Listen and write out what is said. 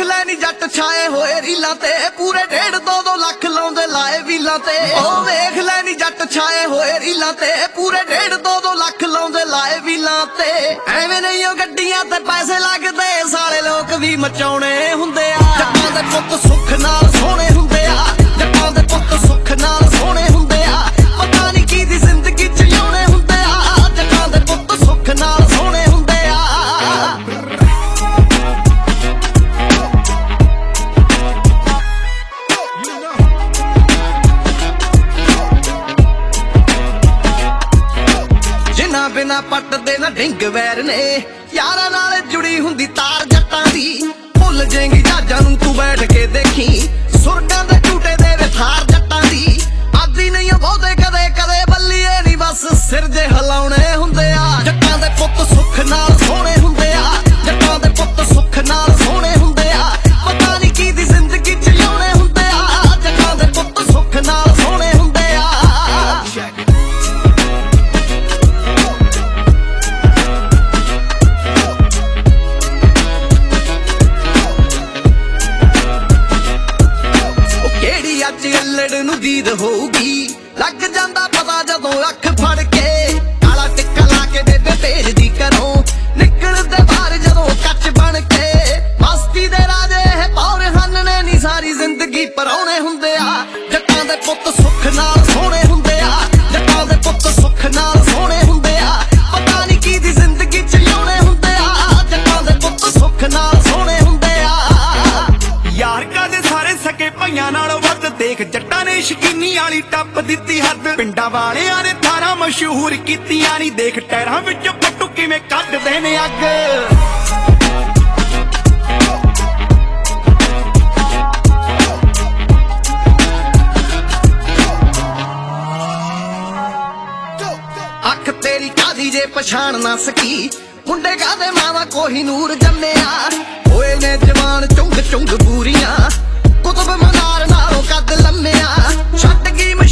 ਲੈ ਨੀ ਜੱਟ ਛਾਏ ਹੋਏ ਰੀਲਾਂ ਤੇ ਪੂਰੇ 1.5-2 ਲੱਖ ਲਾਉਂਦੇ ਲਾਏ ਵੀਲਾਂ ਤੇ ਉਹ ਵੇਖ ਲੈ ਨੀ ਜੱਟ ਛਾਏ ਹੋਏ ਰੀਲਾਂ ਤੇ ਪੂਰੇ 1.5-2 ਲੱਖ ਲਾਉਂਦੇ ਲਾਏ ਵੀਲਾਂ ਤੇ ਐਵੇਂ ਨਹੀਂ ਉਹ ਗੱਡੀਆਂ ਤੇ ਪੈਸੇ ਲੱਗਦੇ ਸਾਲੇ ਲੋਕ ਵੀ ਮਚਾਉਣੇ ਹੁੰਦੇ ਆ ਜੱਟਾਂ ਦੇ ਪੁੱਤ ਸੁੱਖ ਨਾਲ ਸੋਹਣੇ ਹੁੰਦੇ ਆ ਜੱਟਾਂ ਦੇ ਪੁੱਤ ਸੁੱਖ ਨਾਲ ਸੋਹਣੇ ਹੁੰਦੇ ਆ ਪਤਾ ਨਹੀਂ ਕੀ ਦੀ ਜ਼ਿੰਦਗੀ ਚ ਜਿਉਣੇ ਹੁੰਦੇ ਆ ਜੱਟਾਂ ਦੇ ਪੁੱਤ ਸੁੱਖ ਨਾਲ ਸੋਹਣੇ ਹੁੰਦੇ ਆ ਜਿਨ੍ਹਾਂ ਬਿਨਾ ਪੱਟਦੇ ਨਾ ਢਿੰਗ ਵੈਰ ਨੇ ਯਾਰਾਂ ਨਾਲ ਜੁੜੀ ਹੁੰਦੀ ਤਾਰ ਜੱਟਾਂ ਦੀ ਭੁੱਲ ਜਾਏਂਗੀ ਜਹਾਜ਼ਾਂ ਨੂੰ ਤੂੰ ਬੈਠ ਕੇ ਦੇਖੀ ਸੁਰਗਾਂ ਦੇ ਝੂਟੇ ਦੇ ਵਿਥਾਰ ਜੱਟਾਂ ਦੀ ਆਦੀ ਨਹੀਂ ਬਹੁਤੇ ਕਦੇ ਕਦੇ ਬੱਲੀਏ ਨਹੀਂ ਬਸ ਸਿਰ ਜੇ ਹਿਲਾਉਣੇ ਹੁੰਦੇ ਆ ਜੱਟਾਂ ਦੇ ਪੁੱਤ ਸੁੱਖ ਨਾਲ ਸੋਹਣੇ ਹੁੰਦੇ ਆ ਜੱਟਾਂ ਦੇ ਪੁੱਤ ਸੁੱਖ ਨਾਲ ਸੋਹਣੇ ਹੁੰਦੇ ਆ ਪਤਾ ਨਹੀਂ ਕੀ ਦੀ ਜ਼ਿੰਦਗੀ ਚ ਜਿਉਣੇ ਹੁੰਦੇ ਆ ਜੱਟਾਂ ਦੇ ਪੁੱਤ ਸੁੱਖ ਨਾਲ ਸੋਹਣੇ ਹੁੰਦੇ ਆ ਅੱਜ ਅਲੜ ਨੂੰ ਦੀਦ ਹੋਊਗੀ ਲੱਗ ਜਾਂਦਾ ਪਤਾ ਜਦੋਂ ਅੱਖ ਫੜ ਕੇ ਕਾਲਾ ਟਿੱਕਾ ਲਾ ਕੇ ਬੇਬੇ ਭੇਜਦੀ ਘਰੋਂ ਨਿਕਲਦੇ ਬਾਹਰ ਜਦੋਂ ਕੱਚ ਬਣ ਕੇ ਮਸਤੀ ਦੇ ਰਾਜੇ ਇਹ ਪੌਰ ਹਨ ਨੇ ਨੀ ਸਾਰੀ ਜ਼ਿੰਦਗੀ ਪਰੌਣੇ ਹੁੰਦੇ ਆ ਜੱਟਾਂ ਦੇ ਪੁੱਤ ਸੁੱਖ ਨਾਲ ਸੋਹਣੇ ਹੁੰਦੇ ਆ ਜੱਟਾਂ ਦੇ ਪੁੱਤ ਸੁੱਖ ਨਾਲ ਸੋਹਣੇ ਹੁੰਦੇ ਆ ਪਤਾ ਨਹੀਂ ਕੀ ਦੀ ਜ਼ਿੰਦਗੀ ਚ ਜਿਉਣੇ ਹੁੰਦੇ ਆ ਜੱਟਾਂ ਦੇ ਪੁੱਤ ਸੁੱਖ ਨਾਲ ਸੋਹਣੇ ਹੁੰਦੇ ਆ ਯਾਰ ਕਾਦੇ ਸਾਰੇ ਸਕੇ ਭਈਆਂ ਨਾਲੋਂ ਵੱਧ ਦੇਖ ਜੱਟਾਂ ਨੇ ਸ਼ਕੀਨੀ ਵਾਲੀ ਟੱਪ ਦਿੱਤੀ ਹੱਦ ਪਿੰਡਾਂ ਵਾਲਿਆਂ ਨੇ ਥਾਰਾਂ ਮਸ਼ਹੂਰ ਕੀਤੀਆਂ ਨੀ ਦੇਖ ਟਹਿਰਾਂ ਵਿੱਚੋਂ ਫੁੱਟੂ ਕਿਵੇਂ ਕੱਢਦੇ ਨੇ ਅੱਗ ਅੱਖ ਤੇਰੀ ਕਾਦੀ ਜੇ ਪਛਾਣ ਨਾ ਸਕੀ ਮੁੰਡੇ ਕਾਦੇ ਮਾਵਾ ਕੋਈ ਨੂਰ ਜੰਮਿਆ ਹੋਏ ਨੇ ਜਵਾਨ ਚੁੰਗ ਚੁੰਗ ਬੂਰੀਆਂ ਕੁਤਬ ਮਨਾਰ ਨਾਲੋਂ ਕੱਦ ਲੰਮਿਆ ਛੱਡ ਗਈ